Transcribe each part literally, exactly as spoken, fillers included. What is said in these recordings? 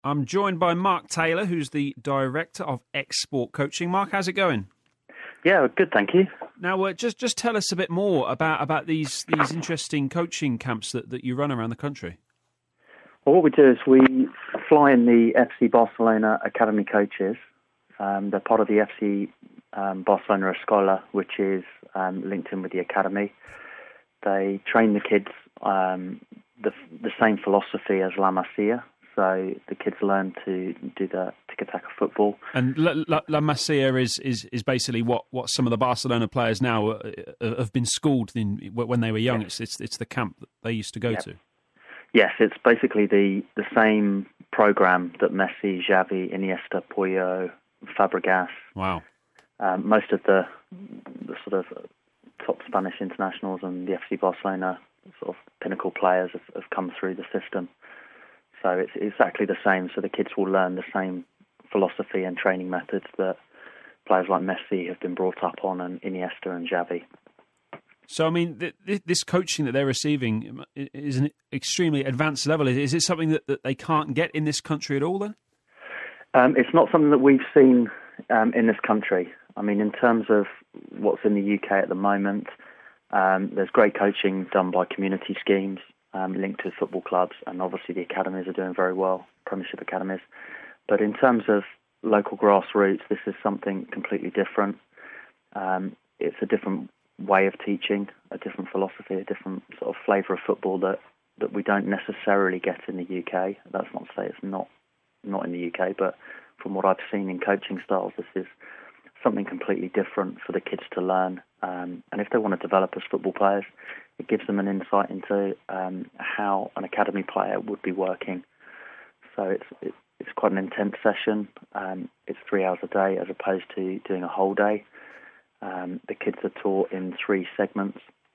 I'm joined by Mark Taylor, who's the Director of X-Sport Coaching. Mark, how's it going? Yeah, good, thank you. Now, uh, just just tell us a bit more about, about these these interesting coaching camps that, that you run around the country. Well, what we do is we fly in the F C Barcelona Academy coaches. Um, they're part of the F C um, Barcelona Escola, which is um, linked in with the academy. They train the kids um, the the same philosophy as La Masia. So the kids learn to do the tiki-taka football. And La, La, La Masia is, is, is basically what, what some of the Barcelona players now uh, have been schooled in when they were young. Yes. It's, it's it's the camp that they used to go yep. to. Yes, it's basically the, the same program that Messi, Xavi, Iniesta, Puyol, Fabregas. Wow. Um, most of the, the sort of top Spanish internationals and the F C Barcelona sort of pinnacle players have, have come through the system. So it's exactly the same. So the kids will learn the same philosophy and training methods that players like Messi have been brought up on, and Iniesta and Xavi. So, I mean, th- th- this coaching that they're receiving is an extremely advanced level. Is it something that, that they can't get in this country at all, then? Um, it's not something that we've seen um, in this country. I mean, in terms of what's in the U K at the moment, um, there's great coaching done by community schemes. Um, linked to football clubs, and obviously the academies are doing very well, Premiership academies. But in terms of local grassroots, this is something completely different. Um, it's a different way of teaching, a different philosophy, a different sort of flavour of football that, that we don't necessarily get in the U K. That's not to say it's not not in the U K, but from what I've seen in coaching styles, this is something completely different for the kids to learn. Um, and if they want to develop as football players, it gives them an insight into um, how an academy player would be working. So it's it, it's quite an intense session. Um, it's three hours a day as opposed to doing a whole day. Um, the kids are taught in three segments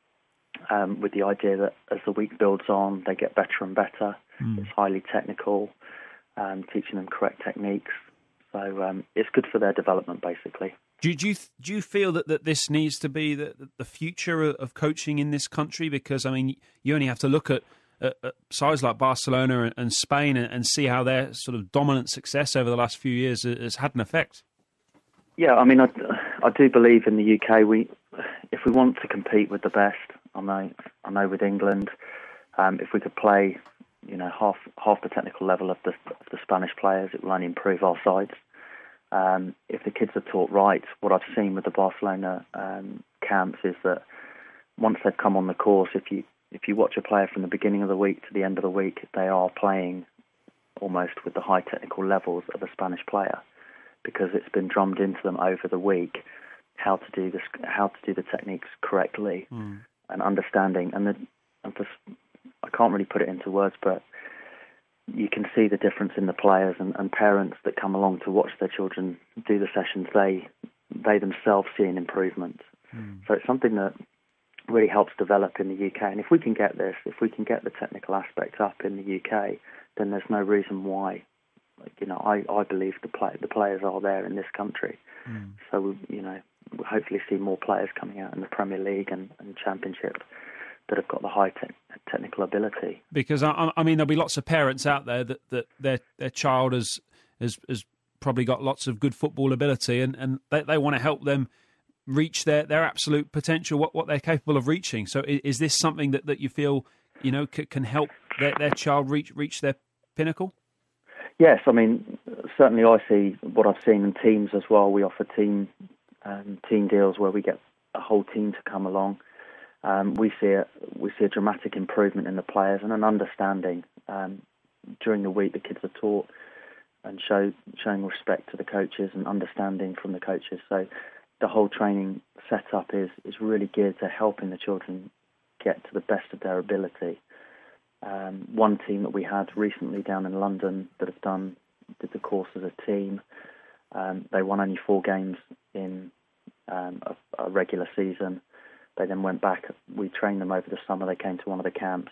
um, with the idea that as the week builds on, they get better and better. Mm. It's highly technical, um, teaching them correct techniques. So um, it's good for their development, basically. Do you, do you do you feel that, that this needs to be the the future of coaching in this country? Because, I mean, you only have to look at, at, at sides like Barcelona and, and Spain and, and see how their sort of dominant success over the last few years has had an effect. Yeah, I mean, I, I do believe in the U K, we if we want to compete with the best, I know, I know with England, um, if we could play, you know, half half the technical level of the, of the Spanish players, it will only improve our sides. Um, if the kids are taught right, what I've seen with the Barcelona um, camps is that once they've come on the course, if you if you watch a player from the beginning of the week to the end of the week, they are playing almost with the high technical levels of a Spanish player, because it's been drummed into them over the week how to do this, how to do the techniques correctly, mm. and understanding. And, the, and just, I can't really put it into words, but you can see the difference in the players and, and parents that come along to watch their children do the sessions. They they themselves see an improvement. Mm. So it's something that really helps develop in the U K. And if we can get this, if we can get the technical aspect up in the U K, then there's no reason why. Like, you know, I, I believe the play, the players are there in this country. Mm. So we, you know, we'll hopefully see more players coming out in the Premier League and, and Championship that have got the high te- technical ability. Because, I, I mean, there'll be lots of parents out there that, that their their child has, has has probably got lots of good football ability, and, and they, they want to help them reach their, their absolute potential, what, what they're capable of reaching. So is, is this something that, that you feel, you know, c- can help their, their child reach reach their pinnacle? Yes, I mean, certainly I see what I've seen in teams as well. We offer team um, team deals where we get a whole team to come along. Um, we see a, we see a dramatic improvement in the players and an understanding. Um, during the week, the kids are taught and show, showing respect to the coaches and understanding from the coaches. So the whole training setup is, is really geared to helping the children get to the best of their ability. Um, one team that we had recently down in London that have done did the course as a team. Um, they won only four games in um, a, a regular season. They then went back. We trained them over the summer. They came to one of the camps,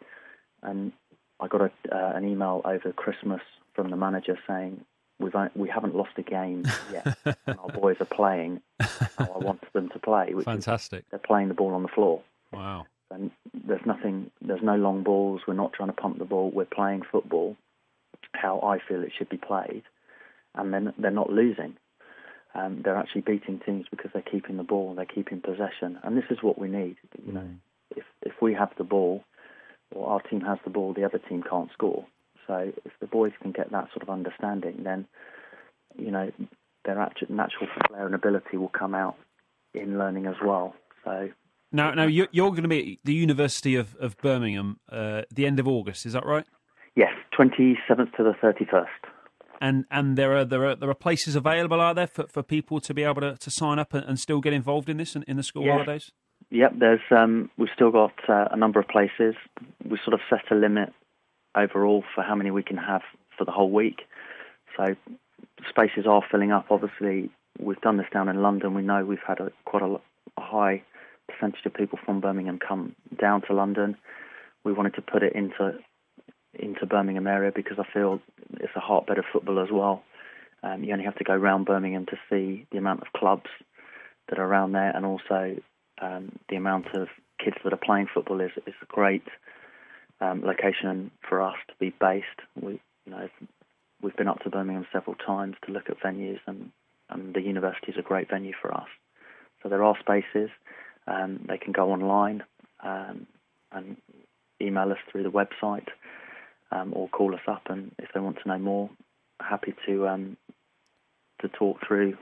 and I got a, uh, an email over Christmas from the manager saying, "We've we haven't lost a game yet, and our boys are playing how I want them to play." Which Fantastic! Is, they're playing the ball on the floor. Wow! And there's nothing. There's no long balls. We're not trying to pump the ball. We're playing football, how I feel it should be played, and then they're not losing. Um, they're actually beating teams because they're keeping the ball, they're keeping possession, and this is what we need. You know, if if we have the ball, or our team has the ball, the other team can't score. So if the boys can get that sort of understanding, then you know their actual natural flair and ability will come out in learning as well. So now, now you're, you're going to be at the University of of Birmingham uh, at the end of August. Is that right? Yes, twenty-seventh to the thirty-first. And and there are there are there are places available, are there, for, for people to be able to, to sign up and, and still get involved in this in, in the school yes. holidays? Yep, there's um, we've still got uh, a number of places. We sort of set a limit overall for how many we can have for the whole week. So spaces are filling up. Obviously, we've done this down in London. We know we've had a, quite a, a high percentage of people from Birmingham come down to London. We wanted to put it into into Birmingham area because I feel it's a heartbeat of football as well. Um, you only have to go round Birmingham to see the amount of clubs that are around there, and also um, the amount of kids that are playing football is is a great um, location for us to be based. We, you know, we've been up to Birmingham several times to look at venues, and, and the university is a great venue for us. So there are spaces. Um, they can go online um, and email us through the website. Um, or call us up, and if they want to know more, happy to um, to talk through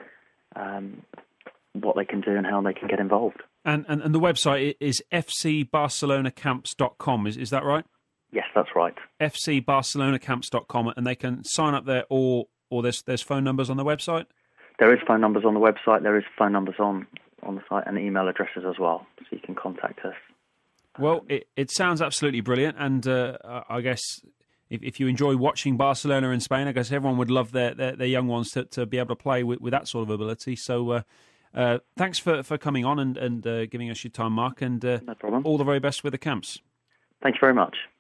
um, what they can do and how they can get involved. And and, and the website is f c barcelona camps dot com, is, is that right? Yes, that's right. f c barcelona camps dot com, and they can sign up there, or or there's there's phone numbers on the website? There is phone numbers on the website, there is phone numbers on, on the site, and email addresses as well, so you can contact us. Well, it, it sounds absolutely brilliant, and uh, I guess if, if you enjoy watching Barcelona in Spain, I guess everyone would love their, their, their young ones to, to be able to play with, with that sort of ability. So uh, uh, thanks for, for coming on and, and uh, giving us your time, Mark, and uh, no problem. All the very best with the camps. Thank you very much.